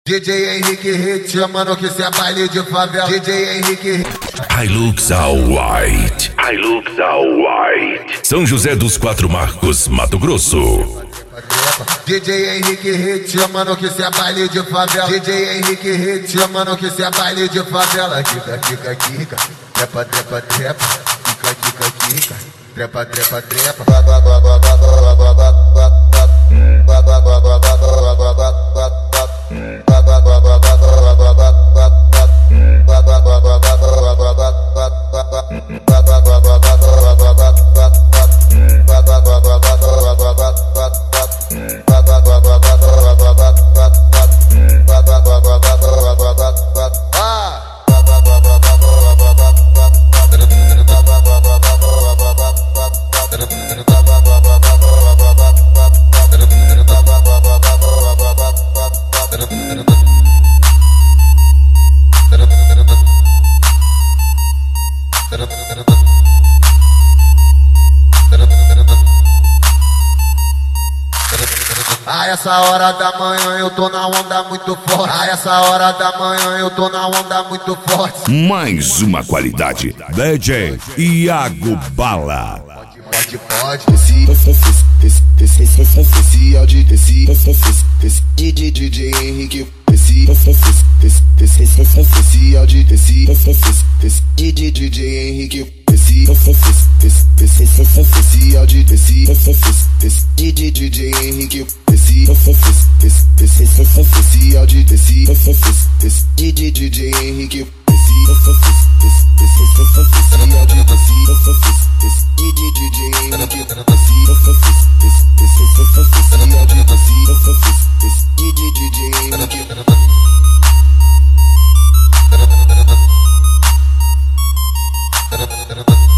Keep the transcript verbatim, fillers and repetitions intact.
D J Henrique Hit, chamando que cê é baile de favela. D J Henrique Hit. Hilux All White. Hilux All White. São José dos Quatro Marcos, Mato Grosso. D J Henrique Hit, chamando que cê é baile de favela. D J Henrique Hit, chamando que cê é baile de favela. Kika, kika, kika. Trepa, trepa, trepa. Kika, kika, kika. Trepa, trepa, trepa. A essa hora da manhã eu tô na onda muito forte. A essa hora da manhã eu tô na onda muito forte. Mais uma qualidade. D J Iago Bala. Pode, pode, Desci, desci, desci, desci, áudio, desci, desci, D J Henrique, desci, desci, desci, desci, áudio, desci, desci, D J Henrique, desci, desci, desci, áudio, desci, desci, D J Henrique, desci, desci, desci, áudio, desci, desci, D J Henrique, desci, desci, áudio, desci, D J Henrique, desci,